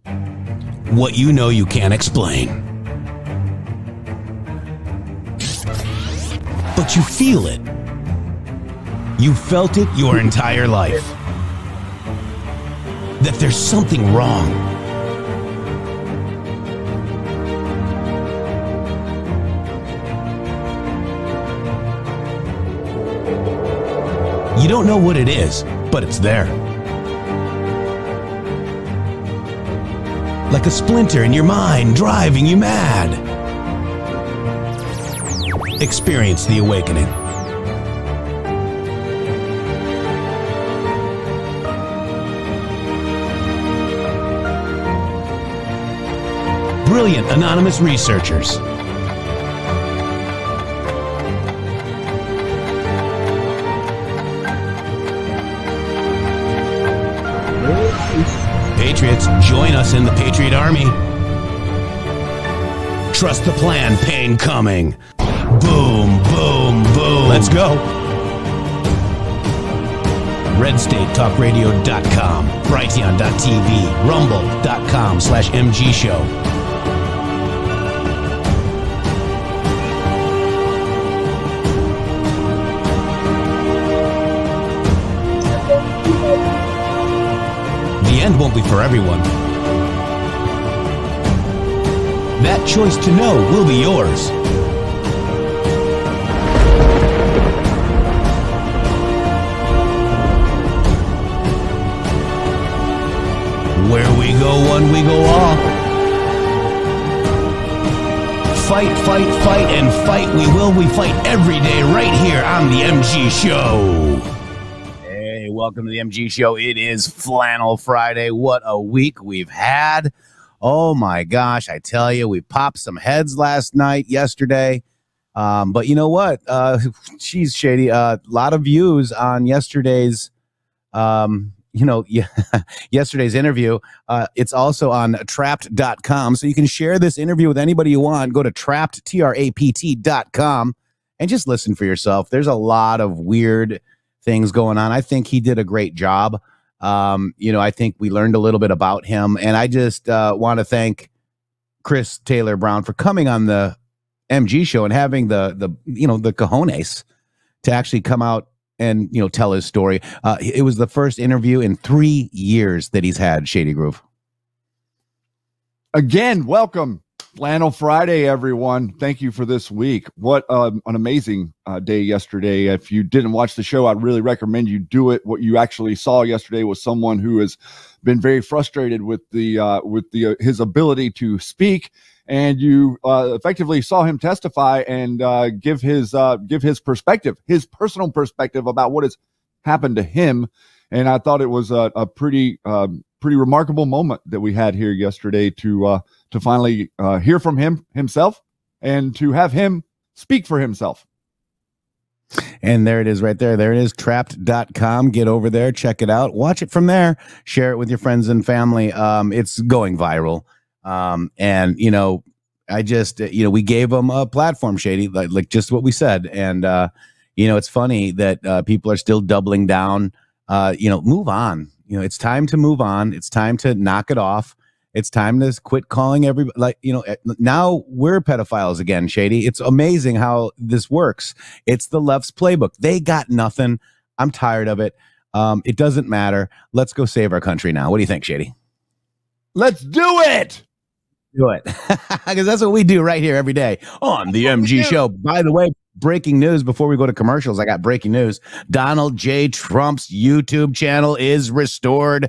What you know you can't explain. But you feel it. You felt it your entire life. That there's something wrong. You don't know what it is, but it's there. Like a splinter in your mind, driving you mad. Experience the awakening. Brilliant anonymous researchers. Patriots, join us in the Patriot Army. Trust the plan, pain coming. Boom, boom, boom. Let's go. RedStateTalkRadio.com, Brighteon.tv, Rumble.com/MG Show. The end won't be for everyone. That choice to know will be yours. Where we go one, we go all. Fight, fight, fight, and fight we will. We fight every day right here on the MG Show. Hey, welcome to the MG Show. It is Flannel Friday. What a week we've had. Oh my gosh, I tell you, we popped some heads yesterday. But you know what? Geez, Shady, a lot of views on yesterday's yesterday's interview. It's also on trapped.com. So you can share this interview with anybody you want. Go to trapped, TRAPT.com, and just listen for yourself. There's a lot of weird things going on. I think he did a great job. I think we learned a little bit about him. And I just want to thank Chris Taylor Brown for coming on the MG Show and having the cojones to actually come out and tell his story. It was the first interview in 3 years that he's had, Shady Groove. Again, welcome. Flannel Friday, everyone. Thank you for this week. What an amazing day yesterday. If you didn't watch the show, I'd really recommend you do it. What you actually saw yesterday was someone who has been very frustrated with his ability to speak, and you effectively saw him testify and give his perspective, his personal perspective about what has happened to him. And I thought it was a pretty remarkable moment that we had here yesterday to finally hear from himself and to have him speak for himself. And there it is right there. There it is, trapped.com. Get over there, check it out, watch it from there, share it with your friends and family. It's going viral. I just, we gave them a platform, Shady, like just what we said. And, it's funny that people are still doubling down, move on. It's time to move on. It's time to knock it off. It's time to quit calling everybody. Now we're pedophiles again, Shady. It's amazing how this works. It's the left's playbook. They got nothing. I'm tired of it. It doesn't matter. Let's go save our country now. What do you think, Shady? Let's do it. Do it. Because that's what we do right here every day on the MG Show. By the way, breaking news before we go to commercials. I got breaking news. Donald J. Trump's YouTube channel is restored.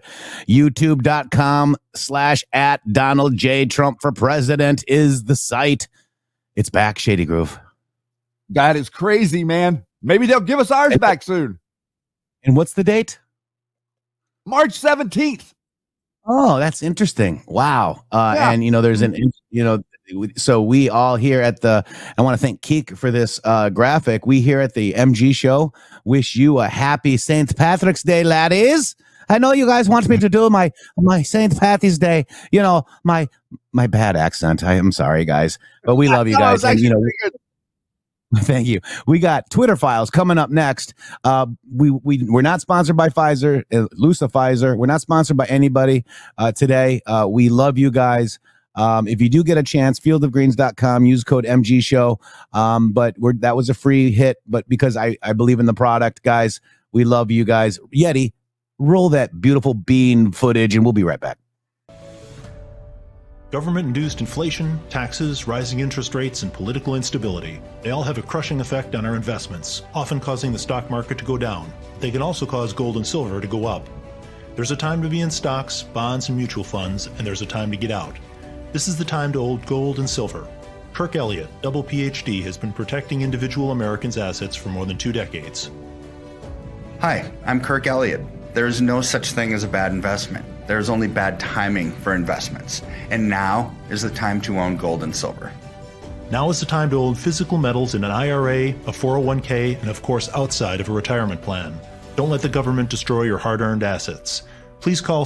YouTube.com/@Donald J. Trump for President is the site. It's back, Shady Groove. That is crazy, man. Maybe they'll give us ours back soon. And what's the date? March 17th. Oh, that's interesting. Wow. Yeah. And, there's so we all here at I want to thank Keek for this graphic. We here at the MG Show wish you a happy St. Patrick's Day, laddies. I know you guys want me to do my St. Patty's Day, my bad accent. I am sorry, guys, but we love you guys. And, Thank you. We got Twitter files coming up next. We're not sponsored by Pfizer, Lusa Pfizer. We're not sponsored by anybody today. We love you guys. If you do get a chance, fieldofgreens.com, use code MG Show. But that was a free hit. But because I believe in the product, guys, we love you guys. Yeti, roll that beautiful bean footage, and we'll be right back. Government-induced inflation, taxes, rising interest rates, and political instability. They all have a crushing effect on our investments, often causing the stock market to go down. They can also cause gold and silver to go up. There's a time to be in stocks, bonds, and mutual funds, and there's a time to get out. This is the time to hold gold and silver. Kirk Elliott, double PhD, has been protecting individual Americans' assets for more than 2 decades. Hi, I'm Kirk Elliott. There is no such thing as a bad investment. There is only bad timing for investments. And now is the time to own gold and silver. Now is the time to own physical metals in an IRA, a 401k, and of course outside of a retirement plan. Don't let the government destroy your hard-earned assets. Please call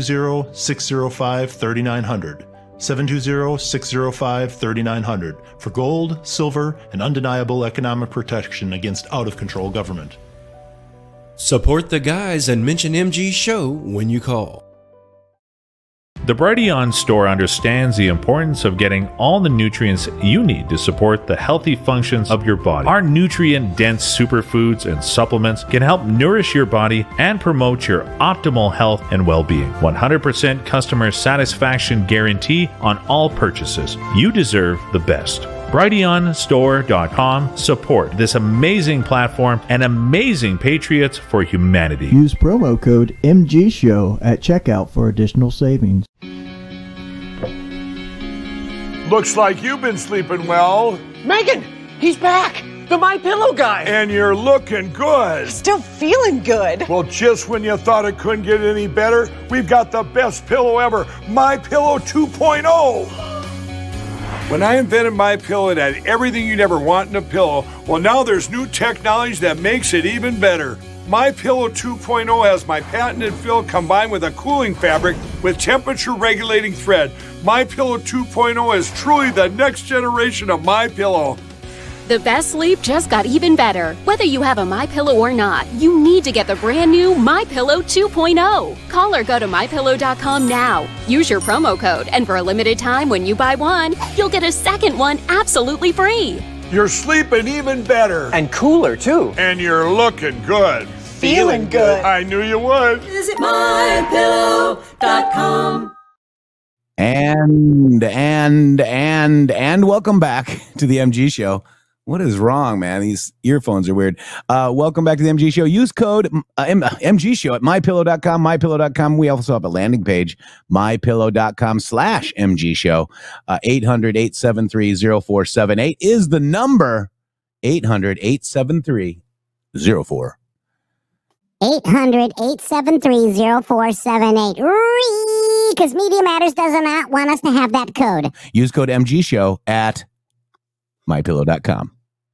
720-605-3900. 720-605-3900 for gold, silver, and undeniable economic protection against out-of-control government. Support the guys and mention MG Show when you call. The Brighteon store understands the importance of getting all the nutrients you need to support the healthy functions of your body. Our nutrient-dense superfoods and supplements can help nourish your body and promote your optimal health and well-being. 100% customer satisfaction guarantee on all purchases. You deserve the best. BrighteonStore.com. Support this amazing platform and amazing patriots for humanity. Use promo code MGSHOW at checkout for additional savings. Looks like you've been sleeping well. Megan, he's back. The MyPillow guy. And you're looking good. Still feeling good. Well, just when you thought it couldn't get any better, we've got the best pillow ever, MyPillow 2.0. When I invented MyPillow, it had everything you'd ever want in a pillow. Well, now there's new technology that makes it even better. MyPillow 2.0 has my patented fill combined with a cooling fabric with temperature-regulating thread. MyPillow 2.0 is truly the next generation of MyPillow. The best sleep just got even better. Whether you have a MyPillow or not, you need to get the brand new MyPillow 2.0. Call or go to MyPillow.com now. Use your promo code, and for a limited time when you buy one, you'll get a second one absolutely free. You're sleeping even better. And cooler, too. And you're looking good. Feeling good. I knew you would. Visit MyPillow.com. And welcome back to the MG Show. What is wrong, man? These earphones are weird. Welcome back to the MG Show. Use code MG Show at MyPillow.com, MyPillow.com. We also have a landing page, MyPillow.com/MG Show. 800-873-0478 is the number. 800-873-0478. 800-873-0478. Because Media Matters does not want us to have that code. Use code MG Show at MyPillow.com.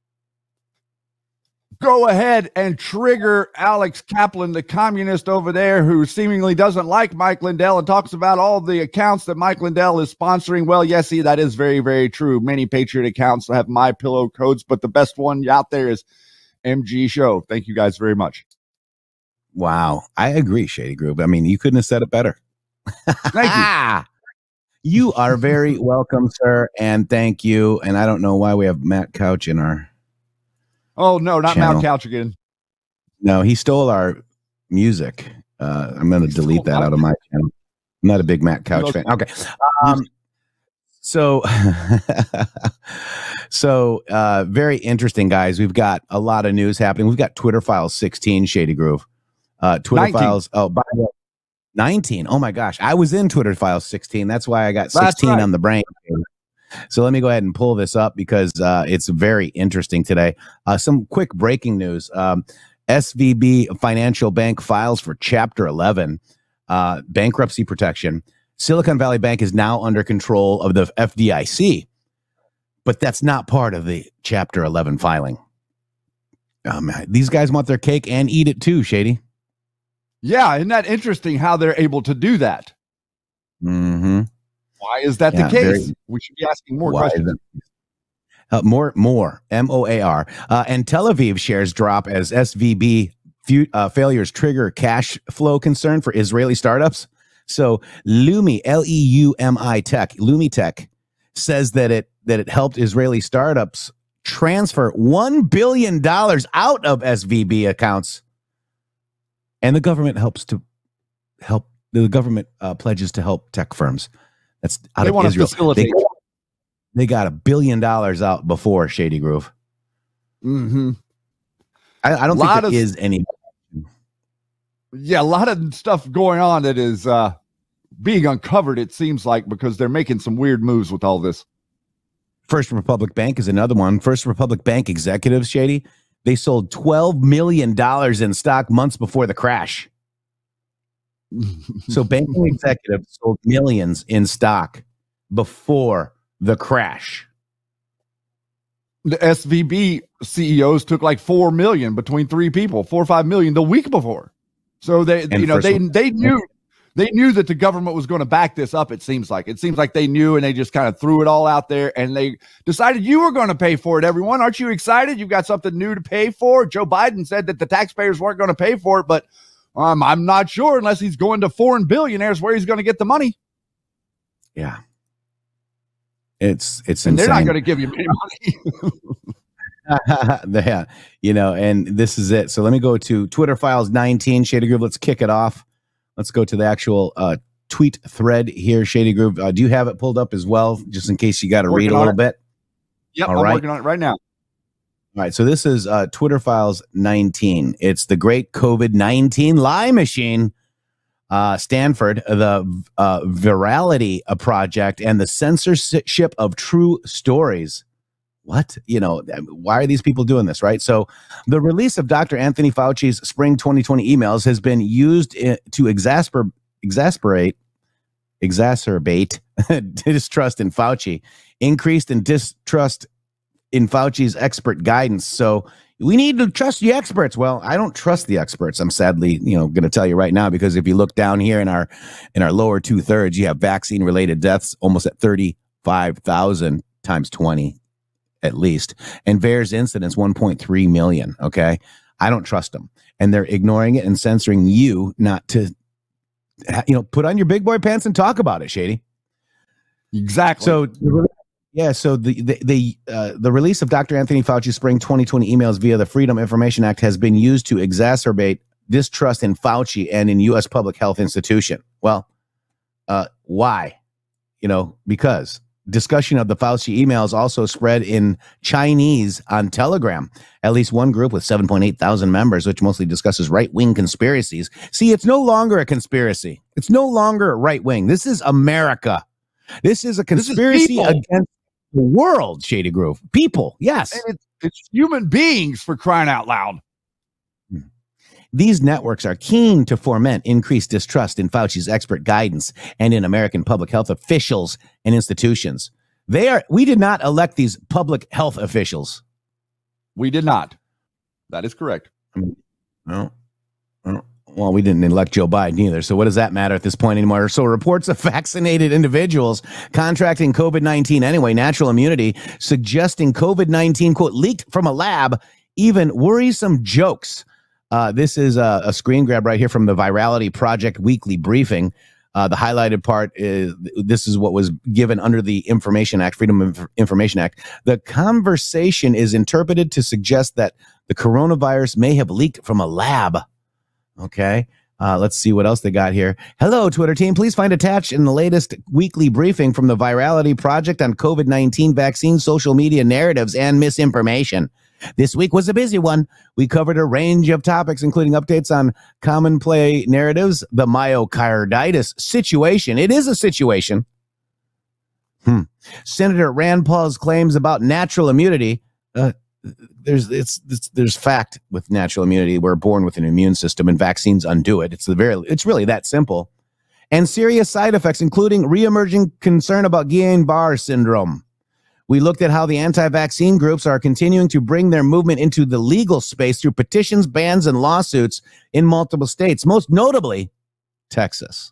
Go ahead and trigger Alex Kaplan, the communist over there who seemingly doesn't like Mike Lindell and talks about all the accounts that Mike Lindell is sponsoring. Well, yes, see, that is very, very true. Many Patriot accounts have MyPillow codes, but the best one out there is MG Show. Thank you guys very much. Wow. I agree, Shady Group. I mean, you couldn't have said it better. Thank you. You are very welcome, sir, and thank you. And I don't know why we have Matt Couch in our Oh, no, not channel. Matt Couch again. No, he stole our music. I'm going to delete that out of my channel. I'm not a big Matt Couch fan. Okay. So very interesting, guys. We've got a lot of news happening. We've got Twitter Files 16, Shady Groove. Twitter 19. Files. Oh, by the way, 19. Oh my gosh. I was in Twitter Files 16. That's why I got 16 on the brain. So let me go ahead and pull this up because it's very interesting today. Some quick breaking news. SVB Financial Bank files for Chapter 11, bankruptcy protection. Silicon Valley Bank is now under control of the FDIC, but that's not part of the Chapter 11 filing. These guys want their cake and eat it too, Shady. Yeah, isn't that interesting how they're able to do that? Mm-hmm. Why is that the case? We should be asking more questions. More, Moar. And Tel Aviv shares drop as SVB failures trigger cash flow concern for Israeli startups. So Lumi, Leumi Tech, says that it helped Israeli startups transfer $1 billion out of SVB accounts, and the government pledges to help tech firms. That's out of Israel. They got $1 billion out before, Shady Groove. Mm-hmm. I don't think there is any. Yeah, a lot of stuff going on that is being uncovered, it seems like, because they're making some weird moves with all this. First Republic Bank is another one. First Republic Bank executives, Shady, they sold $12 million in stock months before the crash. So banking executives sold millions in stock before the crash. The SVB CEOs took like 4 million between 3 people, 4 or 5 million the week before. So they knew that the government was going to back this up. It seems like they knew, and they just kind of threw it all out there, and they decided you were going to pay for it. Everyone, aren't you excited? You've got something new to pay for. Joe Biden said that the taxpayers weren't going to pay for it, but I'm not sure unless he's going to foreign billionaires where he's going to get the money. Yeah, it's and insane. They're not going to give you any money. Yeah, and this is it. So let me go to Twitter Files 19, Shady Groove. Let's kick it off. Let's go to the actual tweet thread here, Shady Groove. Do you have it pulled up as well, just in case you got to read a little bit? Yep, I'm working on it right now. All right, so this is Twitter Files 19. It's the great COVID-19 lie machine. Stanford, the Virality Project, and the censorship of true stories. What? Why are these people doing this, right? So the release of Dr. Anthony Fauci's spring 2020 emails has been used to exacerbate distrust in Fauci, increased in distrust in Fauci's expert guidance. So we need to trust the experts. Well, I don't trust the experts. I'm sadly, going to tell you right now, because if you look down here in our lower 2/3, you have vaccine related deaths almost at 35,000 times 20. At least, and VAERS incidents 1.3 million. Okay, I don't trust them, and they're ignoring it and censoring you not to, put on your big boy pants and talk about it, Shady. Exactly. So, yeah. So the release of Dr. Anthony Fauci's spring 2020 emails via the Freedom Information Act has been used to exacerbate distrust in Fauci and in U.S. public health institution. Well, why? Because discussion of the Fauci emails also spread in Chinese on Telegram. At least one group with 7.8 thousand members, which mostly discusses right-wing conspiracies. See, it's no longer a conspiracy. It's no longer right-wing. This is America. This is a conspiracy against the world, Shady Groove. People, yes. And it's human beings, for crying out loud. These networks are keen to foment increased distrust in Fauci's expert guidance and in American public health officials and institutions. We did not elect these public health officials. We did not. That is correct. Well, we didn't elect Joe Biden either. So what does that matter at this point anymore? So reports of vaccinated individuals contracting COVID-19 anyway, natural immunity, suggesting COVID-19, quote, leaked from a lab, even worrisome jokes. This is a screen grab right here from the Virality Project weekly briefing. The highlighted part is this is what was given under the Information Act, Freedom of Information Act. The conversation is interpreted to suggest that the coronavirus may have leaked from a lab. Okay. Let's see what else they got here. Hello, Twitter team. Please find attached in the latest weekly briefing from the Virality Project on COVID-19 vaccine, social media narratives, and misinformation. This week was a busy one. We covered a range of topics, including updates on common play narratives, the myocarditis situation. It is a situation. Senator Rand Paul's claims about natural immunity. There's fact with natural immunity. We're born with an immune system, and vaccines undo it. It's really that simple. And serious side effects, including reemerging concern about Guillain-Barré syndrome. We looked at how the anti-vaccine groups are continuing to bring their movement into the legal space through petitions, bans, and lawsuits in multiple states, most notably Texas.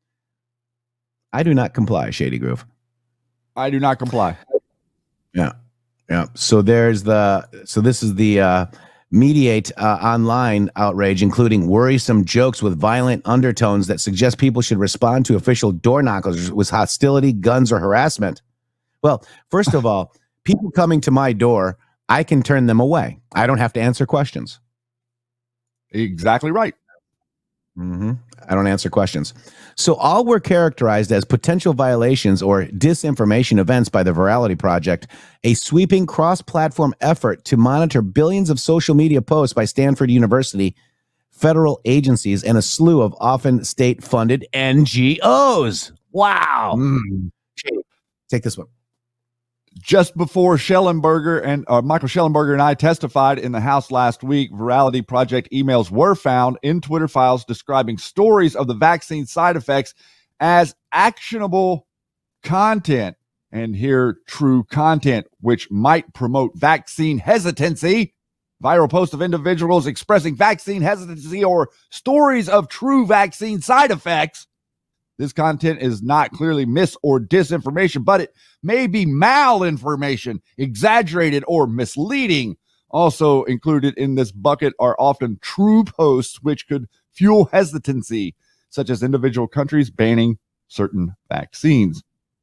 I do not comply, Shady Groove. I do not comply. Yeah. Yeah. So this is the Mediate online outrage, including worrisome jokes with violent undertones that suggest people should respond to official door knockers with hostility, guns, or harassment. Well, first of all, people coming to my door, I can turn them away. I don't have to answer questions. Exactly right. I don't answer questions. So all were characterized as potential violations or disinformation events by the Virality Project, a sweeping cross-platform effort to monitor billions of social media posts by Stanford University, federal agencies, and a slew of often state-funded NGOs. Wow. Take this one. Just before Michael Shellenberger and I testified in the House last week, Virality Project emails were found in Twitter files describing stories of the vaccine side effects as actionable content. And here, true content, which might promote vaccine hesitancy. Viral posts of individuals expressing vaccine hesitancy or stories of true vaccine side effects. This content is not clearly mis or disinformation, but it may be malinformation, exaggerated, or misleading. Also included in this bucket are often true posts which could fuel hesitancy, such as individual countries banning certain vaccines.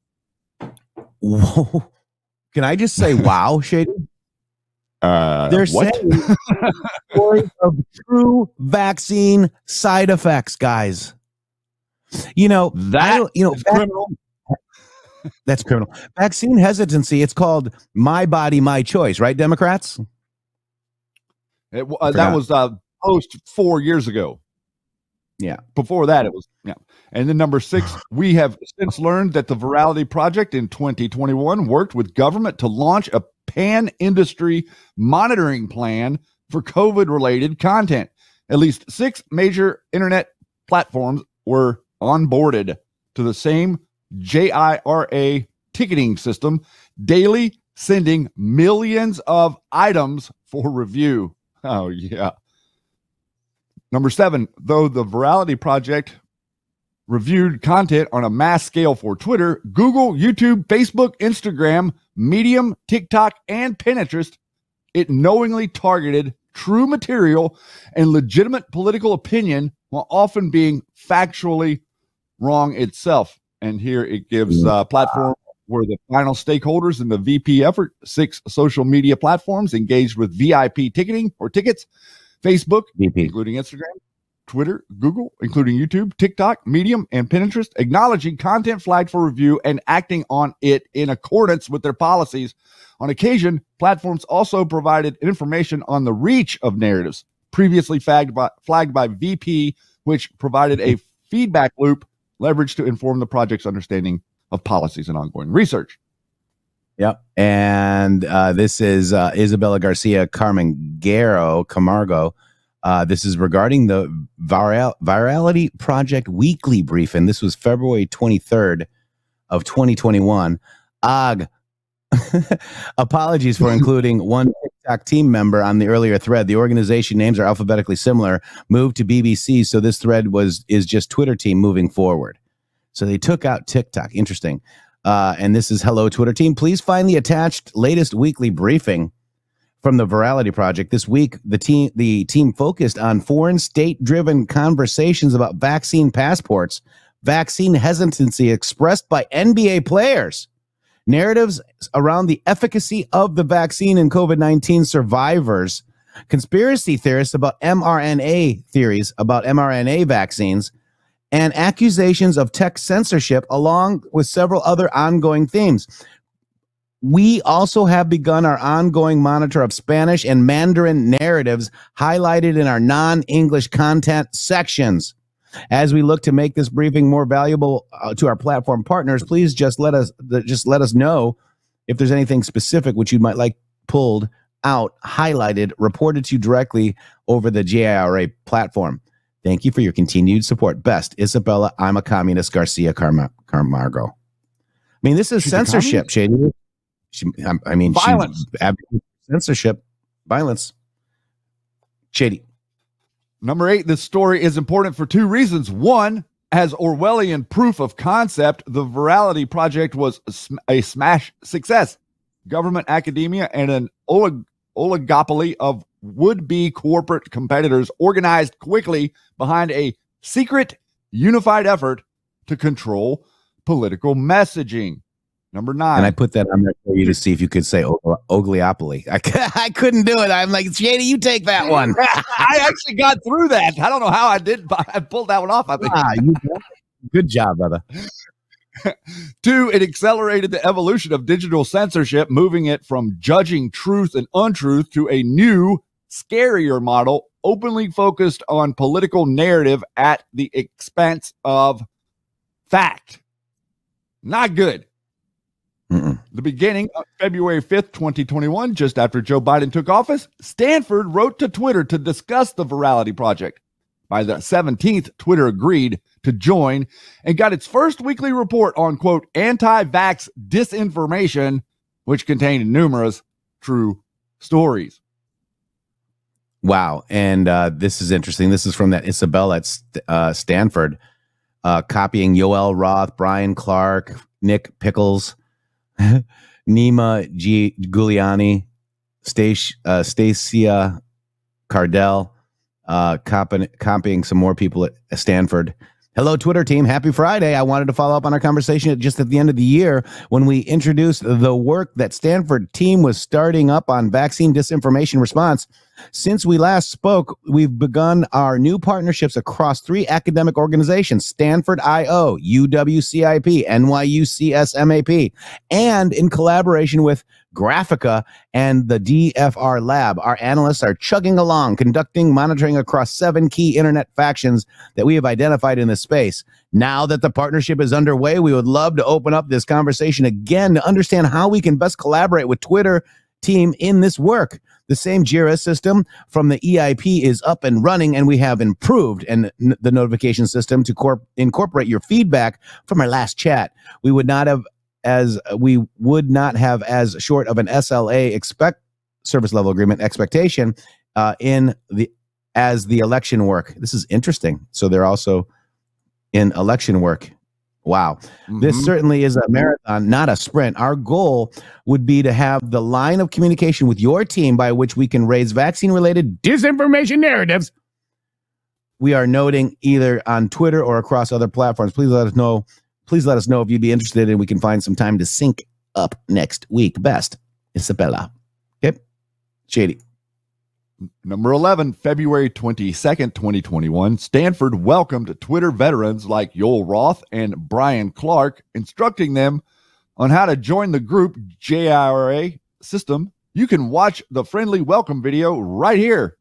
Whoa. Can I just say wow, Shady? They're what? saying stories of true vaccine side effects, guys. That's criminal. That's criminal. Vaccine hesitancy, it's called My Body, My Choice, right, Democrats? That was post 4 years ago. Yeah. Before that, it was, yeah. And then number 6, we have since learned that the Virality Project in 2021 worked with government to launch a pan-industry monitoring plan for COVID-related content. At least 6 major internet platforms were onboarded to the same JIRA ticketing system, daily sending millions of items for review. Oh, yeah. Number 7, though the Virality Project reviewed content on a mass scale for Twitter, Google, YouTube, Facebook, Instagram, Medium, TikTok, and Pinterest, it knowingly targeted true material and legitimate political opinion while often being factually wrong itself. And here it gives platform where the final stakeholders in the VP effort, 6 social media platforms engaged with VIP ticketing or tickets, Facebook, including Instagram, Twitter, Google, including YouTube, TikTok, Medium, and Pinterest, acknowledging content flagged for review and acting on it in accordance with their policies. On occasion, platforms also provided information on the reach of narratives previously flagged by VP, which provided a feedback loop leveraged to inform the project's understanding of policies and ongoing research. Yep. And this is Isabella Garcia Camargo. This is regarding the Virality Project weekly brief, and this was February 23rd of 2021. Apologies for including one TikTok team member on the earlier thread. The organization names are alphabetically similar. Moved to BBC, so this thread is just Twitter team moving forward. So they took out TikTok. Interesting. And this is hello, Twitter team. Please find the attached latest weekly briefing from the Virality Project. This week, the team focused on foreign state-driven conversations about vaccine passports, vaccine hesitancy expressed by NBA players, narratives around the efficacy of the vaccine in COVID-19 survivors, conspiracy theorists about mRNA theories about mRNA vaccines, and accusations of tech censorship, along with several other ongoing themes. We also have begun our ongoing monitor of Spanish and Mandarin narratives highlighted in our non-English content sections. As we look to make this briefing more valuable to our platform partners, please just let us know if there's anything specific which you might like pulled out, highlighted, reported to you directly over the JIRA platform. Thank you for your continued support. Best, Isabella, I'm a communist, Garcia Camargo. I mean, this is censorship, Shady. Violence. Censorship, violence. Shady. Number 8, this story is important for 2 reasons. One, as Orwellian proof of concept, the Virality Project was a smash success. government, academia, and an oligopoly of would-be corporate competitors organized quickly behind a secret, unified effort to control political messaging. Number 9. And I put that on there for you to see if you could say Ogliopoly. I couldn't do it. I'm like, Shady, you take that one. I actually got through that. I don't know how I did, but I pulled that one off, I think. Good job, brother. 2, it accelerated the evolution of digital censorship, moving it from judging truth and untruth to a new, scarier model, openly focused on political narrative at the expense of fact. Not good. The beginning of February 5th, 2021, just after Joe Biden took office, Stanford wrote to Twitter to discuss the Virality Project. By the 17th, Twitter agreed to join and got its first weekly report on, quote, anti-vax disinformation, which contained numerous true stories. Wow. And this is interesting. This is from that Isabel at Stanford, copying Yoel Roth, Brian Clark, Nick Pickles, Nima Giuliani, Stacia Cardell, copying some more people at Stanford. Hello, Twitter team. Happy Friday. I wanted to follow up on our conversation just at the end of the year when we introduced the work that Stanford team was starting up on vaccine disinformation response. Since we last spoke, we've begun our new partnerships across 3 academic organizations, Stanford IO, UWCIP, NYU CSMAP, and in collaboration with Graphica and the DFR Lab. Our analysts are chugging along, conducting monitoring across 7 key internet factions that we have identified in this space. Now that the partnership is underway, we would love to open up this conversation again to understand how we can best collaborate with Twitter team in this work. The same JIRA system from the EIP is up and running, and we have improved the notification system to incorporate your feedback from our last chat. We would not have as short of an SLA service level agreement expectation as the election work. This is interesting. So they're also in election work. Wow. This certainly is a marathon, not a sprint. Our goal would be to have the line of communication with your team by which we can raise vaccine-related disinformation narratives we are noting either on Twitter or across other platforms. Please let us know. Please let us know if you'd be interested and we can find some time to sync up next week. Best, Isabella. Okay. Shady. Number 11, February 22nd, 2021, Stanford welcomed Twitter veterans like Yoel Roth and Brian Clark, instructing them on how to join the group JIRA system. You can watch the friendly welcome video right here.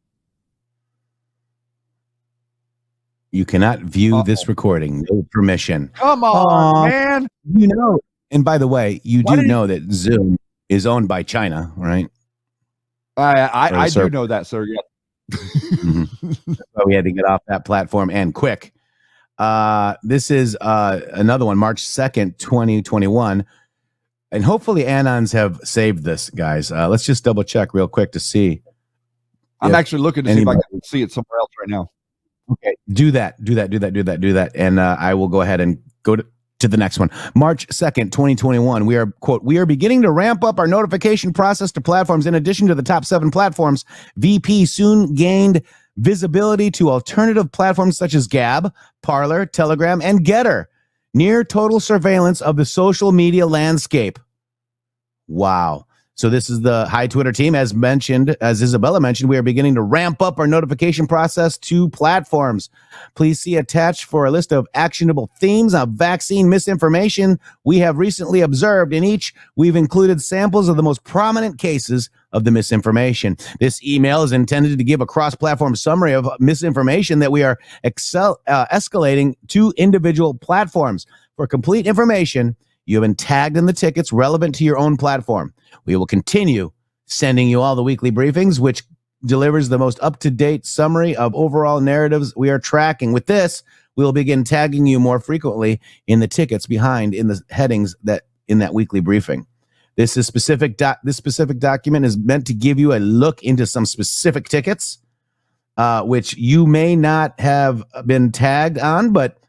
You cannot view this recording. No permission. Come on, man. You know, and by the way, you do know that Zoom is owned by China, right? I do know that, sir. Yeah. So we had to get off that platform and quick. This is another one, March 2nd, 2021. And hopefully Anons have saved this, guys. Let's just double check real quick to see. I'm actually looking to see if I can see it somewhere else right now. Okay, do that. And I will go ahead and go to the next one. March 2nd, 2021. We are, quote, we are beginning to ramp up our notification process to platforms. In addition to the top 7 platforms, VP soon gained visibility to alternative platforms such as Gab, Parler, Telegram, and Getter. Near total surveillance of the social media landscape. Wow. So this is the Hi Twitter team. As mentioned, as Isabella mentioned, we are beginning to ramp up our notification process to platforms. Please see attached for a list of actionable themes of vaccine misinformation we have recently observed. In each, we've included samples of the most prominent cases of the misinformation. This email is intended to give a cross-platform summary of misinformation that we are escalating to individual platforms. For complete information, you have been tagged in the tickets relevant to your own platform. We will continue sending you all the weekly briefings, which delivers the most up-to-date summary of overall narratives we are tracking. With this, we will begin tagging you more frequently in the tickets behind in the headings that in that weekly briefing. This specific document is meant to give you a look into some specific tickets, which you may not have been tagged on, but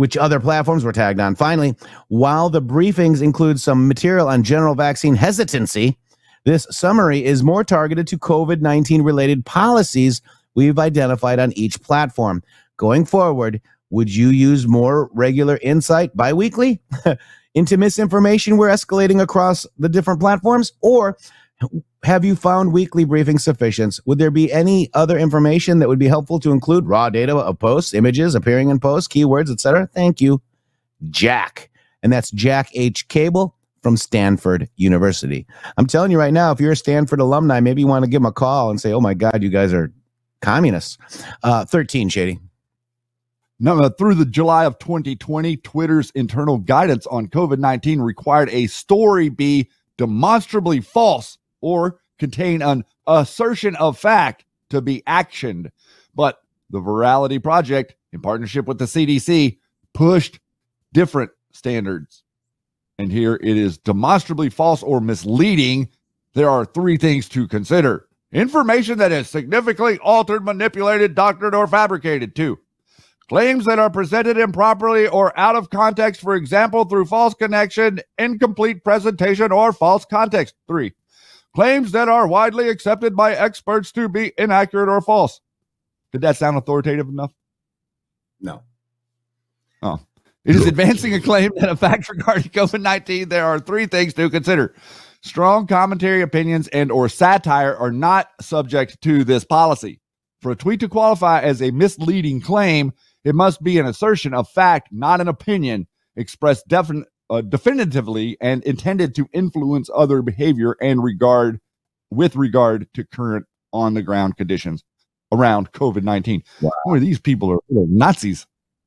which other platforms were tagged on. Finally, while the briefings include some material on general vaccine hesitancy, this summary is more targeted to COVID-19 related policies we've identified on each platform. Going forward, would you use more regular insight bi-weekly into misinformation we're escalating across the different platforms? Or have you found weekly briefings sufficient? Would there be any other information that would be helpful to include? Raw data of posts, images appearing in posts, keywords, etc.? Thank you, Jack. And that's Jack H. Cable from Stanford University. I'm telling you right now, if you're a Stanford alumni, maybe you want to give them a call and say, oh my God, you guys are communists. 13, Shady. No, through the July of 2020, Twitter's internal guidance on COVID-19 required a story be demonstrably false or contain an assertion of fact to be actioned. But the Virality Project, in partnership with the CDC, pushed different standards. And here it is demonstrably false or misleading. There are 3 things to consider. Information that is significantly altered, manipulated, doctored, or fabricated. 2, claims that are presented improperly or out of context, for example, through false connection, incomplete presentation, or false context. 3, claims that are widely accepted by experts to be inaccurate or false. Did that sound authoritative enough? No. Oh. It is advancing a claim that a fact regarding COVID-19, there are 3 things to consider. Strong commentary, opinions, and or satire are not subject to this policy. For a tweet to qualify as a misleading claim, it must be an assertion of fact, not an opinion, expressed definitively and intended to influence other behavior and with regard to current on-the-ground conditions around COVID-19. Wow. Boy, these people are Nazis.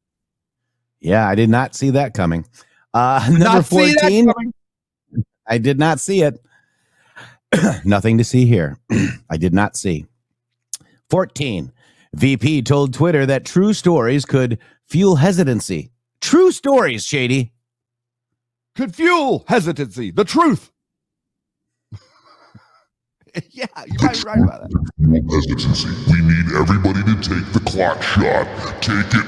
Yeah, I did not see that coming. Number 14. I did not see it. Nothing to see here. I did not see. 14. VP told Twitter that true stories could fuel hesitancy. True stories, Shady. Could fuel hesitancy. The truth. Yeah, you might be right about that. Hesitancy. We need everybody to take the clock shot. Take it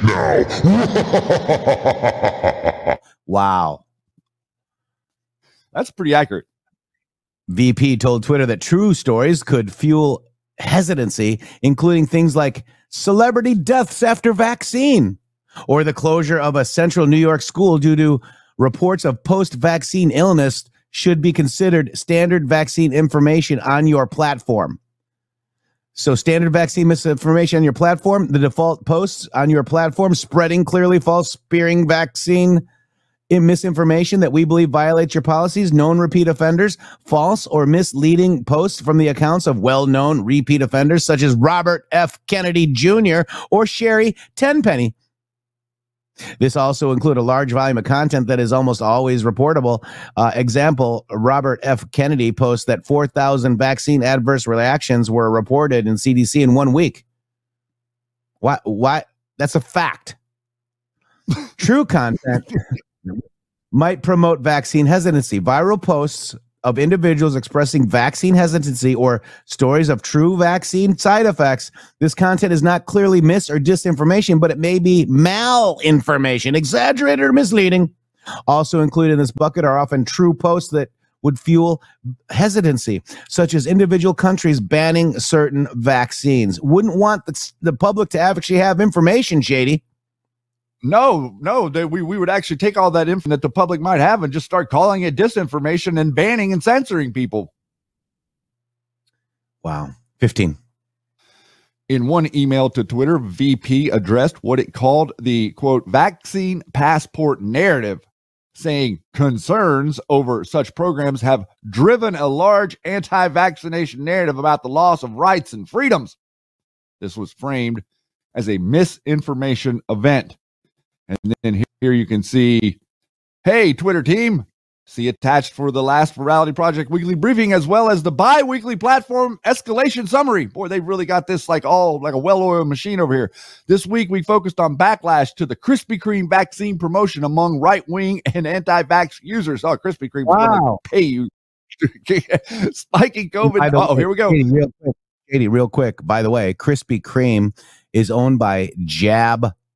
now. Wow. That's pretty accurate. VP told Twitter that true stories could fuel hesitancy, including things like celebrity deaths after vaccine or the closure of a central New York school due to reports of post-vaccine illness should be considered standard vaccine information on your platform. So standard vaccine misinformation on your platform, the default posts on your platform spreading clearly false, spearing vaccine misinformation that we believe violates your policies, known repeat offenders, false or misleading posts from the accounts of well-known repeat offenders such as Robert F. Kennedy Jr. or Sherry Tenpenny. This also includes a large volume of content that is almost always reportable. Example, Robert F. Kennedy posts that 4,000 vaccine adverse reactions were reported in CDC in 1 week. Why? That's a fact. True content might promote vaccine hesitancy. Viral posts of individuals expressing vaccine hesitancy or stories of true vaccine side effects. This content is not clearly mis or disinformation, but it may be malinformation, exaggerated or misleading. Also included in this bucket are often true posts that would fuel hesitancy, such as individual countries banning certain vaccines. Wouldn't want the public to actually have information, Shady. No, we would actually take all that info that the public might have and just start calling it disinformation and banning and censoring people. Wow. 15. In one email to Twitter, VP addressed what it called the, quote, vaccine passport narrative, saying concerns over such programs have driven a large anti-vaccination narrative about the loss of rights and freedoms. This was framed as a misinformation event. And then here you can see, hey, Twitter team, see attached for the last Virality Project weekly briefing, as well as the bi-weekly platform escalation summary. Boy, they really got this like a well-oiled machine over here. This week, we focused on backlash to the Krispy Kreme vaccine promotion among right-wing and anti-vax users. Oh, Krispy Kreme was going to pay you. Spiking COVID. Oh, here we go. Katie, real quick. By the way, Krispy Kreme is owned by Jab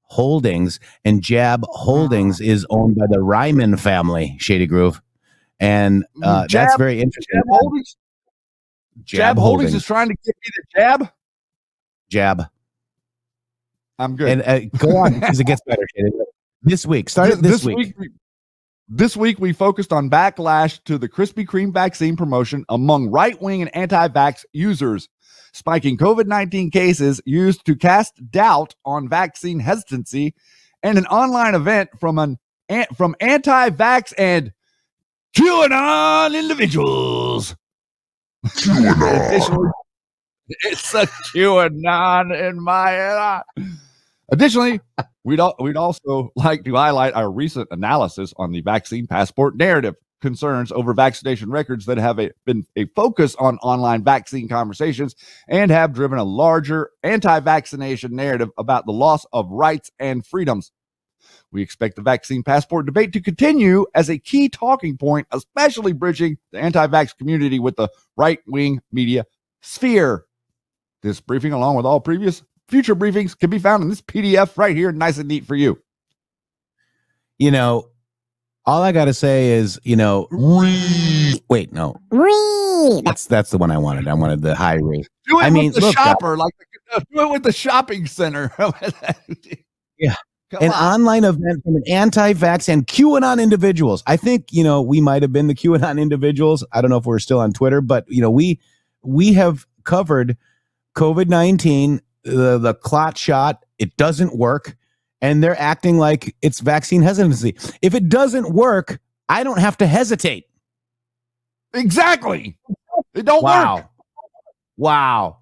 Holdings, and Jab Holdings is owned by the Ryman family, Shady Groove. And that's very interesting. Jab Holdings is trying to get me the jab? Jab. I'm good. And go on, because it gets better. Shady. This week. Started this week. This week, we focused on backlash to the Krispy Kreme vaccine promotion among right-wing and anti-vax users, spiking COVID-19 cases used to cast doubt on vaccine hesitancy, and an online event from anti-vax and QAnon individuals. QAnon. It's a QAnon in my head. Additionally, we'd also like to highlight our recent analysis on the vaccine passport narrative, concerns over vaccination records that have been a focus on online vaccine conversations and have driven a larger anti-vaccination narrative about the loss of rights and freedoms. We expect the vaccine passport debate to continue as a key talking point, especially bridging the anti-vax community with the right-wing media sphere. This briefing, along with all future briefings, can be found in this PDF right here, nice and neat for you. You know, all I got to say is, you know, wait, no. That's the one I wanted. I wanted the high rate. Do it with the shopper, do it with the shopping center. Yeah. Online event from an anti-vax and QAnon individuals. I think, you know, we might have been the QAnon individuals. I don't know if we're still on Twitter, but, you know, we have covered COVID-19, the clot shot. It doesn't work. And they're acting like it's vaccine hesitancy. If it doesn't work, I don't have to hesitate. Exactly. It don't work. Wow.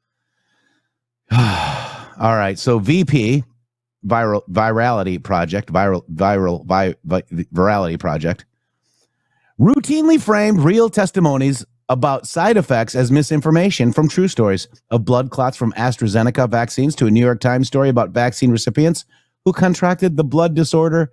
All right. So VP, Virality Project, Virality Project, routinely framed real testimonies about side effects as misinformation from true stories of blood clots from AstraZeneca vaccines to a New York Times story about vaccine recipients who contracted the blood disorder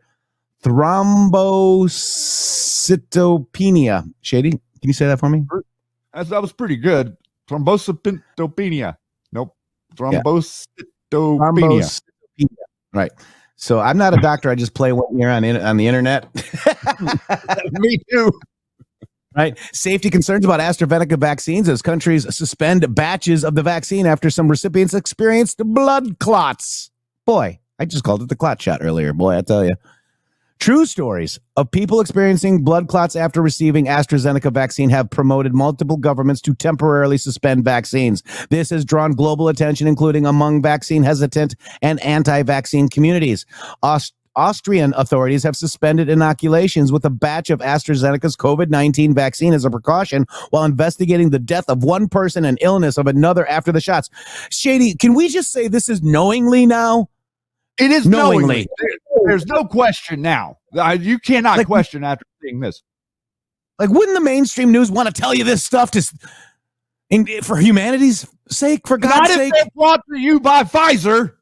thrombocytopenia. Shady, can you say that for me? That was pretty good. Thrombocytopenia. Nope. Thrombocytopenia. Right. So I'm not a doctor. I just play one ear on the internet. Me too. Right. Safety concerns about AstraZeneca vaccines as countries suspend batches of the vaccine after some recipients experienced blood clots. Boy, I just called it the clot shot earlier. Boy, I tell you. True stories of people experiencing blood clots after receiving AstraZeneca vaccine have promoted multiple governments to temporarily suspend vaccines. This has drawn global attention, including among vaccine hesitant and anti-vaccine communities. Austrian authorities have suspended inoculations with a batch of AstraZeneca's COVID-19 vaccine as a precaution while investigating the death of one person and illness of another after the shots. Shady, can we just say this is knowingly now? It is knowingly. There's no question now. You cannot question after seeing this. Like, wouldn't the mainstream news want to tell you this stuff for humanity's sake, for God's sake? Not if they're brought to you by Pfizer.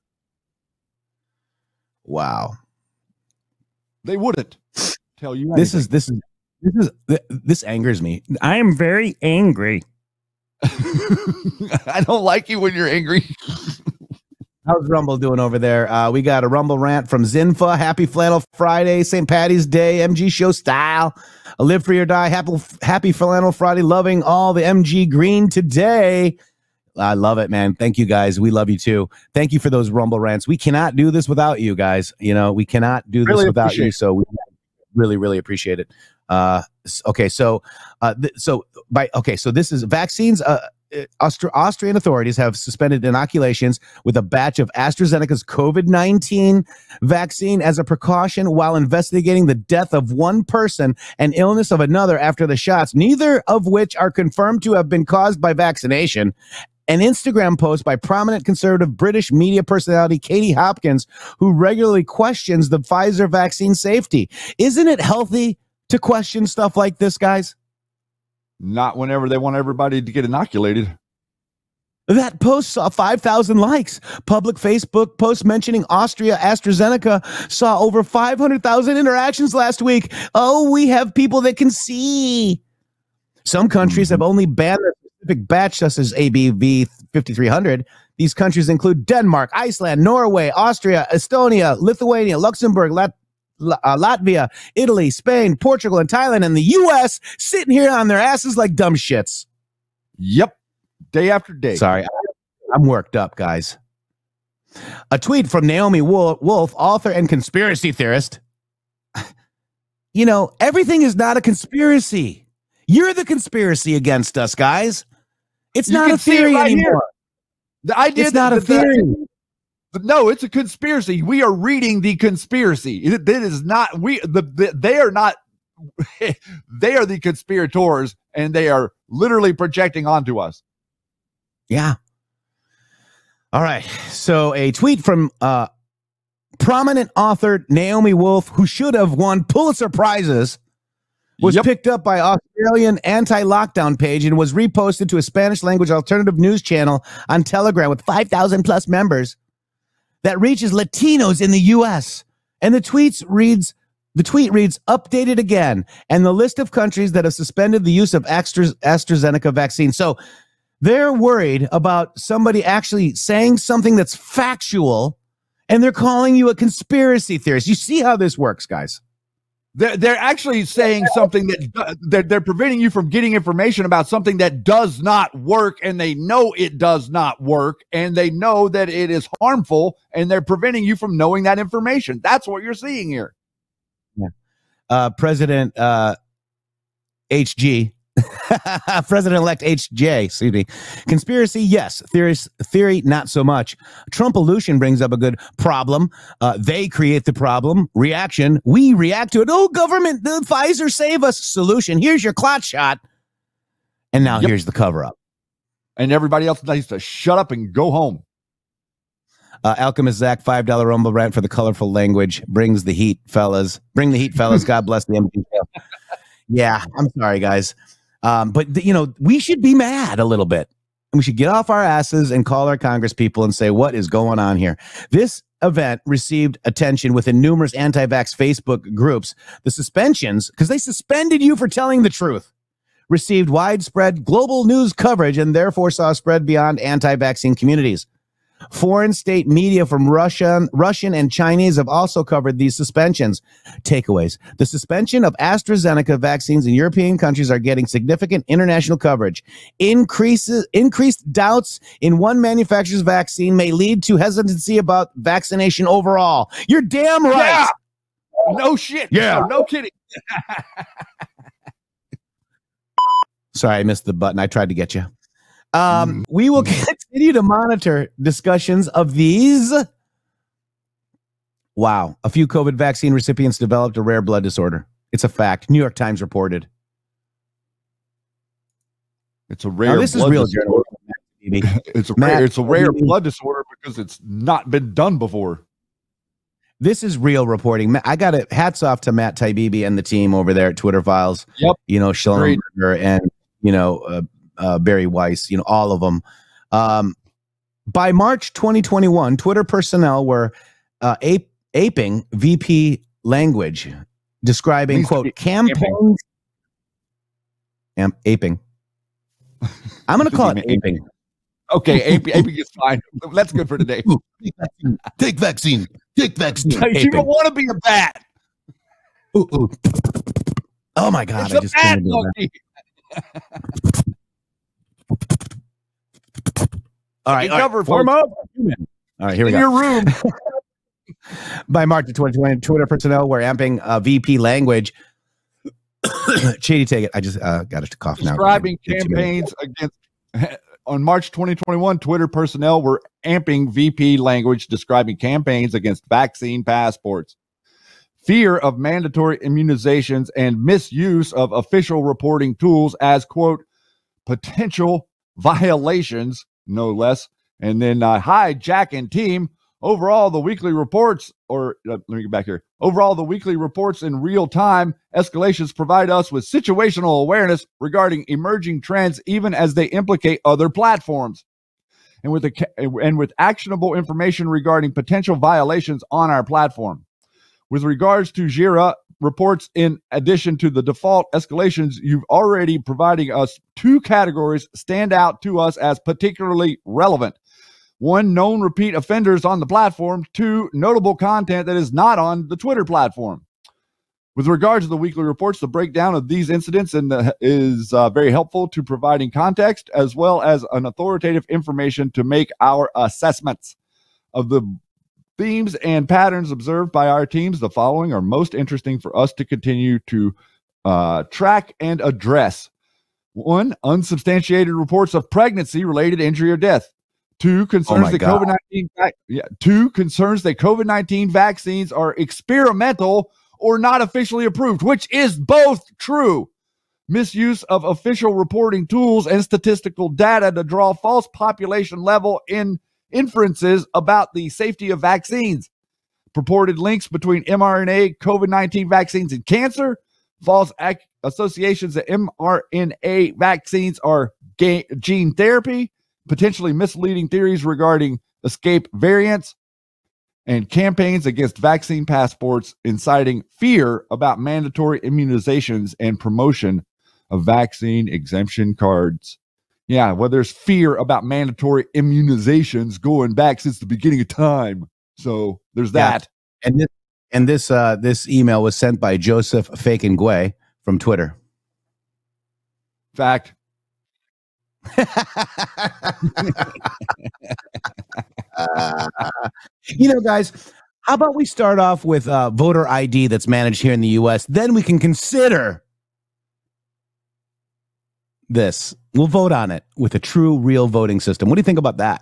Wow. They wouldn't tell you anything. This angers me. I am very angry. I don't like you when you're angry. How's Rumble doing over there? We got a Rumble rant from Zinfa. Happy Flannel Friday, St. Patty's Day, MG show style. A live free or die. Happy Flannel Friday. Loving all the MG green today. I love it, man. Thank you, guys. We love you too. Thank you for those Rumble rants. We cannot do this without you guys. You know, we cannot do this without you. So we really, really appreciate it. So this is vaccines. Austrian authorities have suspended inoculations with a batch of AstraZeneca's COVID-19 vaccine as a precaution while investigating the death of one person and illness of another after the shots, neither of which are confirmed to have been caused by vaccination. An Instagram post by prominent conservative British media personality Katie Hopkins, who regularly questions the Pfizer vaccine safety. Isn't it healthy to question stuff like this, guys? Not whenever they want everybody to get inoculated. That post saw 5,000 likes. Public Facebook post mentioning Austria AstraZeneca saw over 500,000 interactions last week. Oh, we have people that can see. Some countries have only banned their specific batch, such as ABV 5300. These countries include Denmark, Iceland, Norway, Austria, Estonia, Lithuania, Luxembourg, Latvia, Italy, Spain, Portugal, and Thailand, and the U.S. sitting here on their asses like dumb shits. Yep. Day after day. Sorry, I'm worked up, guys. A tweet from Naomi Wolf, author and conspiracy theorist. You know, everything is not a conspiracy. You're the conspiracy against us, guys. It's not a theory anymore. The idea it's not a theory. No, it's a conspiracy. We are reading the conspiracy. It is not. They are not. They are the conspirators, and they are literally projecting onto us. Yeah. All right. So a tweet from prominent author Naomi Wolf, who should have won Pulitzer Prizes, was picked up by Australian anti-lockdown page and was reposted to a Spanish-language alternative news channel on Telegram with 5,000 plus members that reaches Latinos in the U.S. And the tweet reads, updated again, and the list of countries that have suspended the use of AstraZeneca vaccine. So they're worried about somebody actually saying something that's factual, and they're calling you a conspiracy theorist. You see how this works, guys? They're actually saying something that they're preventing you from getting information about something that does not work, and they know it does not work, and they know that it is harmful, and they're preventing you from knowing that information. That's what you're seeing here. Yeah. President HG, President-elect HJ, excuse me. Conspiracy, yes. Theory, not so much. Trumpolution brings up a good problem. They create the problem. Reaction, we react to it. Oh, government, the Pfizer, save us. Solution, here's your clot shot. And now here's the cover-up. And everybody else needs to shut up and go home. Alchemist Zach, $5 Rumble rant for the colorful language. Brings the heat, fellas. Bring the heat, fellas. God bless the MD. Yeah, I'm sorry, guys. But, you know, we should be mad a little bit. We should get off our asses and call our Congress people and say, what is going on here? This event received attention within numerous anti-vax Facebook groups. The suspensions, because they suspended you for telling the truth, received widespread global news coverage and therefore saw spread beyond anti-vaccine communities. Foreign state media from Russian and Chinese have also covered these suspensions. Takeaways. The suspension of AstraZeneca vaccines in European countries are getting significant international coverage. Increased doubts in one manufacturer's vaccine may lead to hesitancy about vaccination overall. You're damn right. Yeah. No shit. Yeah. No kidding. Sorry, I missed the button. I tried to get you. We will continue to monitor discussions of these. Wow. A few COVID vaccine recipients developed a rare blood disorder. It's a fact. New York Times reported. It's a rare this is real journalism. It's a rare blood disorder because it's not been done before. This is real reporting. I got it. Hats off to Matt Taibbi and the team over there at Twitter Files. Yep. You know, Schellenberger and, you know, Barry Weiss, you know, all of them. By March 2021, Twitter personnel were aping VP language, describing, quote, campaigns. Aping. I'm going to call it aping. Okay, aping is fine. That's good for today. Take vaccine. Take vaccine. You don't want to be a bat. Ooh. Oh, my God. It's a bat monkey. All right, warm up. All right, here we go. Your room. By March of 2020, Twitter personnel were amping VP language. Shady, take it. I just got to cough now. Describing campaigns against. On March 2021, Twitter personnel were amping VP language describing campaigns against vaccine passports. Fear of mandatory immunizations and misuse of official reporting tools as, quote, potential violations, no less. And then, hi, Jack and team. Overall, the weekly reports, let me get back here. Overall, the weekly reports in real time escalations provide us with situational awareness regarding emerging trends, even as they implicate other platforms. And with actionable information regarding potential violations on our platform. With regards to JIRA, reports, in addition to the default escalations, you've already providing us 2 categories stand out to us as particularly relevant. 1, known repeat offenders on the platform. 2, notable content that is not on the Twitter platform. With regards to the weekly reports, the breakdown of these incidents is very helpful to providing context as well as an authoritative information to make our assessments of the themes and patterns observed by our teams. The following are most interesting for us to continue to track and address. 1, unsubstantiated reports of pregnancy-related injury or death. 2, concerns that COVID-19 vaccines are experimental or not officially approved, which is both true. Misuse of official reporting tools and statistical data to draw false population level inferences about the safety of vaccines. Purported links between mRNA, COVID-19 vaccines, and cancer. False associations that mRNA vaccines are gene therapy. Potentially misleading theories regarding escape variants. And campaigns against vaccine passports, inciting fear about mandatory immunizations and promotion of vaccine exemption cards. Yeah, well, there's fear about mandatory immunizations going back since the beginning of time. So there's that. Yeah. And this email was sent by Joseph Fakengue from Twitter. Fact. Guys, how about we start off with voter ID that's managed here in the U.S. Then we can consider this. We'll vote on it with a true, real voting system. What do you think about that?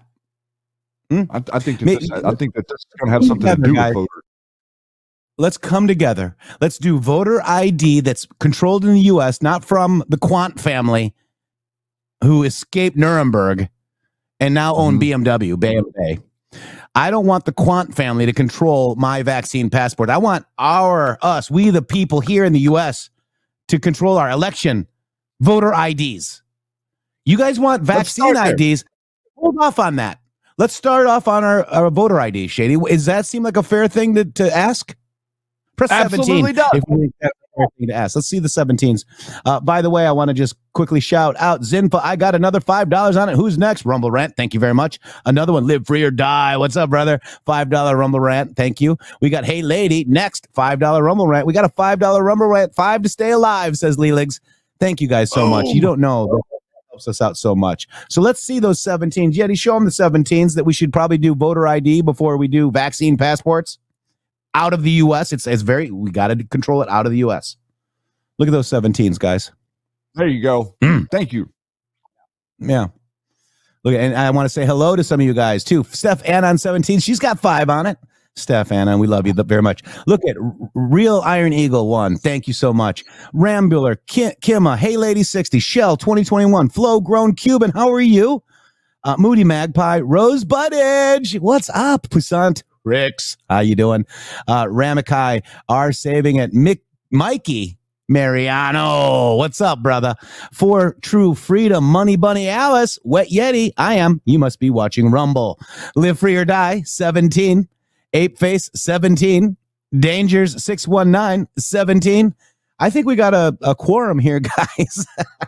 I think that this is going to have something to do with voter. Let's come together. Let's do voter ID that's controlled in the U.S., not from the Quant family, who escaped Nuremberg and now own BMW. I don't want the Quant family to control my vaccine passport. I want we the people here in the U.S. to control our election voter IDs. You guys want vaccine IDs? Hold off on that. Let's start off on our voter ID, Shady. Does that seem like a fair thing to ask? Press 17. Absolutely does. If we think that's a fair thing to ask. Let's see the 17s. By the way, I want to just quickly shout out Zinfa. I got another $5 on it. Who's next? Rumble Rant. Thank you very much. Another one. Live Free or Die. What's up, brother? $5 Rumble Rant. Thank you. We got Hey Lady. Next, $5 Rumble Rant. We got a $5 Rumble Rant. 5 to stay alive, says Leeligs. Thank you guys so much. You don't know. That helps us out so much. So let's see those 17s. Yeti, show them the 17s that we should probably do voter ID before we do vaccine passports. Out of the U.S. It's we got to control it out of the U.S. Look at those 17s, guys. There you go. Thank you. Yeah. Look, and I want to say hello to some of you guys too. Steph Anna on 17. She's got 5 on it. Steph Anna, we love you very much. Look at Real Iron Eagle 1. Thank you so much. Rambular, Kimma, Hey Lady 60, Shell 2021, Flow Grown Cuban. How are you? Moody Magpie, Rosebud Edge. What's up, Poussant? Ricks, how you doing? Ramakai, R saving it. Mikey Mariano, what's up, brother? For True Freedom, Money Bunny Alice, Wet Yeti, I am. You must be watching Rumble. Live Free or Die, 17. Ape Face, 17. Dangers, 619, 17. I think we got a quorum here, guys.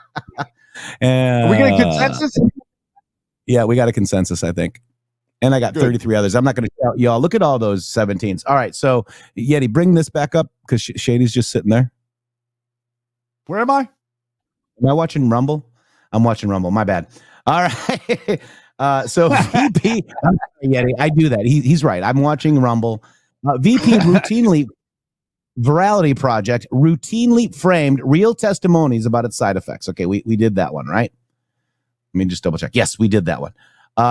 Are we getting consensus? Yeah, we got a consensus, I think. And I got 33 others. I'm not going to shout y'all. Look at all those 17s. All right, so Yeti, bring this back up because Shady's just sitting there. Where am I? Am I watching Rumble? I'm watching Rumble. My bad. All right. So VP, I'm sorry, Yeti, I do that. He's right. I'm watching Rumble. VP routinely, Virality Project routinely framed real testimonies about its side effects. Okay, we did that one, right? Let me just double check. Yes, we did that one.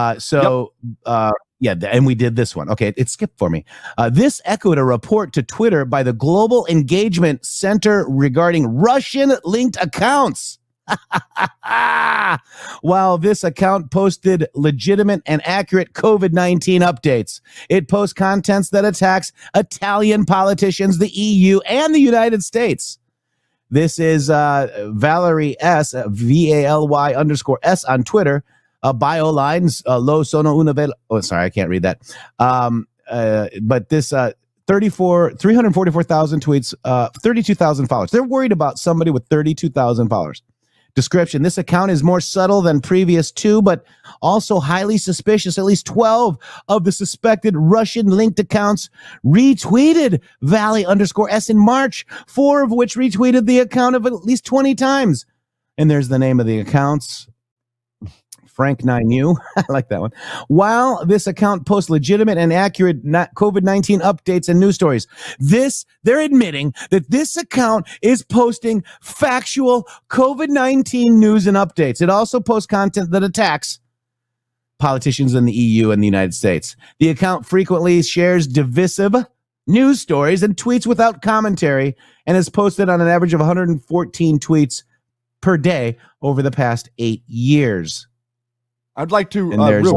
And we did this one. Okay, it skipped for me. This echoed a report to Twitter by the Global Engagement Center regarding Russian-linked accounts. While this account posted legitimate and accurate COVID-19 updates, it posts contents that attacks Italian politicians, the EU, and the United States. This is Valerie S, VALY_S on Twitter. Biolines, lo sono una vela. Oh, sorry, I can't read that. But this 344,000 tweets, 32,000 followers. They're worried about somebody with 32,000 followers. Description: this account is more subtle than previous two, but also highly suspicious. At least 12 of the suspected Russian-linked accounts retweeted Valley_S in March, 4 of which retweeted the account of at least 20 times. And there's the name of the accounts. Frank9U. I like that one. While this account posts legitimate and accurate COVID-19 updates and news stories, they're admitting that this account is posting factual COVID-19 news and updates. It also posts content that attacks politicians in the EU and the United States. The account frequently shares divisive news stories and tweets without commentary, and has posted on an average of 114 tweets per day over the past 8 years. I'd like to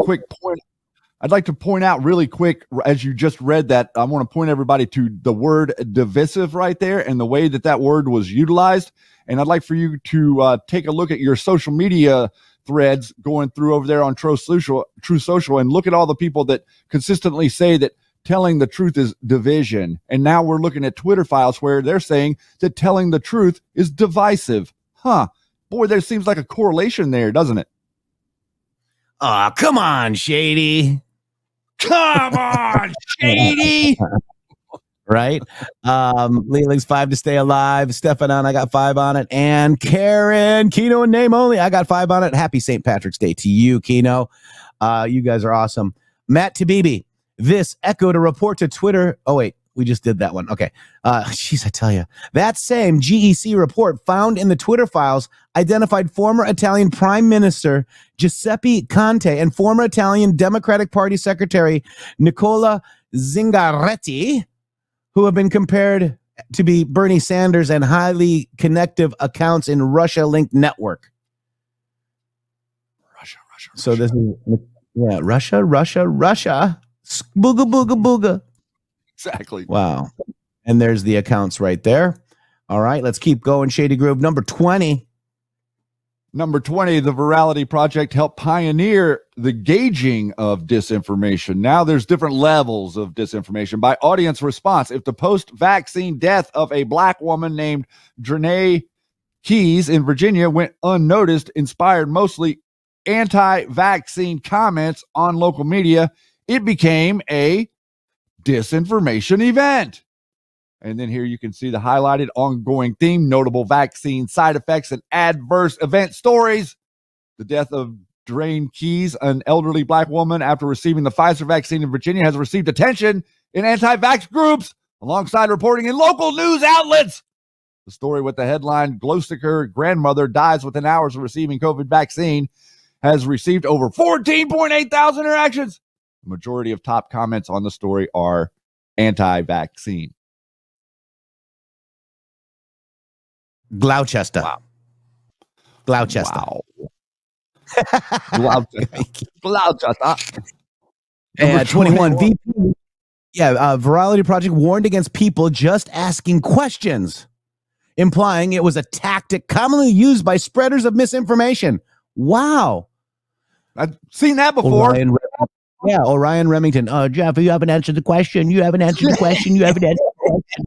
I'd like to point out really quick, as you just read that, I want to point everybody to the word divisive right there and the way that word was utilized. And I'd like for you to take a look at your social media threads going through over there on True Social, and look at all the people that consistently say that telling the truth is division. And now we're looking at Twitter files where they're saying that telling the truth is divisive. Boy, there seems like a correlation there, doesn't it? Oh, come on, Shady. Come on, Shady. Right? Leeling's 5 to stay alive. Stephanon, I got 5 on it. And Karen, Keno and name only, I got 5 on it. Happy St. Patrick's Day to you, Keno. You guys are awesome. Matt Tabibi, this echoed a report to Twitter. Oh, wait. We just did that one. Okay. Jeez, I tell you. That same GEC report found in the Twitter files identified former Italian Prime Minister Giuseppe Conte and former Italian Democratic Party Secretary Nicola Zingaretti, who have been compared to be Bernie Sanders and highly connective accounts in Russia-linked network. Russia. So this is, Russia. Booga, booga, booga. Exactly. Wow. And there's the accounts right there. All right, let's keep going. Shady Groove, number 20. Number 20, the Virality Project helped pioneer the gauging of disinformation. Now there's different levels of disinformation by audience response. If the post-vaccine death of a black woman named Drenae Keys in Virginia went unnoticed, inspired mostly anti-vaccine comments on local media, it became a disinformation event. And then here you can see the highlighted ongoing theme: notable vaccine side effects and adverse event stories. The death of Drenae Keys, an elderly black woman after receiving the Pfizer vaccine in Virginia, has received attention in anti-vax groups alongside reporting in local news outlets. The story with the headline, "Gloucester grandmother dies within hours of receiving COVID vaccine," has received over 14.8 thousand interactions. The majority of top comments on the story are anti-vaccine. Gloucester. Wow. Gloucester. Wow. Gloucester. And 21. VP. Virality Project warned against people just asking questions, implying it was a tactic commonly used by spreaders of misinformation. Wow. I've seen that before. Orion Remington. Oh, Jeff, you haven't answered the question. You haven't answered the question. You haven't answered the question.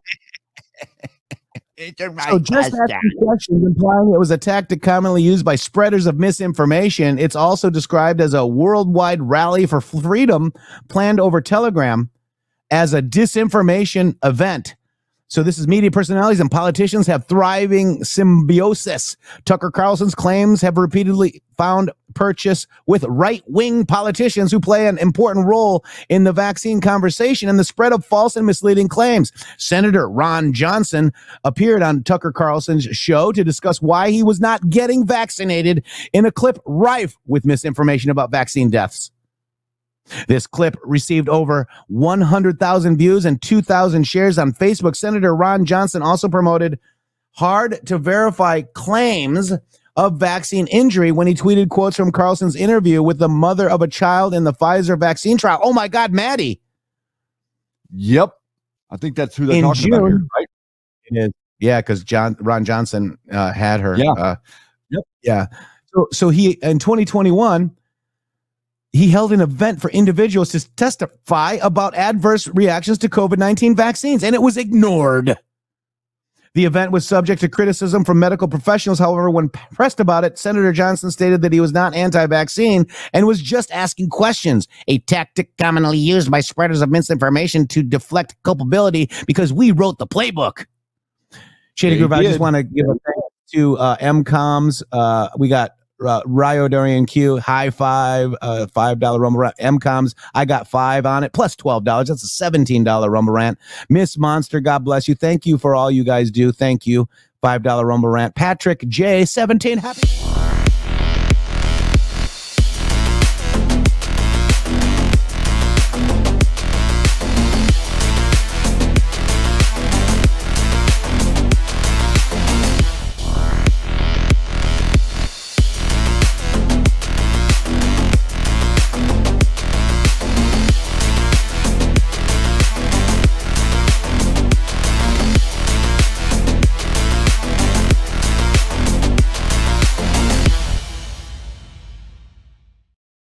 So just asking questions, implying it was a tactic commonly used by spreaders of misinformation. It's also described as a worldwide rally for freedom planned over Telegram as a disinformation event. So this is media personalities and politicians have thriving symbiosis. Tucker Carlson's claims have repeatedly found purchase with right-wing politicians who play an important role in the vaccine conversation and the spread of false and misleading claims. Senator Ron Johnson appeared on Tucker Carlson's show to discuss why he was not getting vaccinated in a clip rife with misinformation about vaccine deaths. This clip received over 100,000 views and 2,000 shares on Facebook. Senator Ron Johnson also promoted hard to verify claims of vaccine injury when he tweeted quotes from Carlson's interview with the mother of a child in the Pfizer vaccine trial. Oh my God, Maddie. Yep. I think that's who they're talking about here, right? It is. Yeah, because Ron Johnson had her. Yeah. Yeah. So he, in 2021, he held an event for individuals to testify about adverse reactions to COVID-19 vaccines, and it was ignored. The event was subject to criticism from medical professionals. However, when pressed about it, Senator Johnson stated that he was not anti-vaccine and was just asking questions, a tactic commonly used by spreaders of misinformation to deflect culpability because we wrote the playbook. Shady Group, I just want to give a thank you to MCOMs. We got Ryo Dorian Q, high five, $5 Rumble Rant. MCOMs, I got 5 on it, plus $12. That's a $17 Rumble Rant. Miss Monster, God bless you. Thank you for all you guys do. Thank you. $5 Rumble Rant. Patrick J, 17, happy.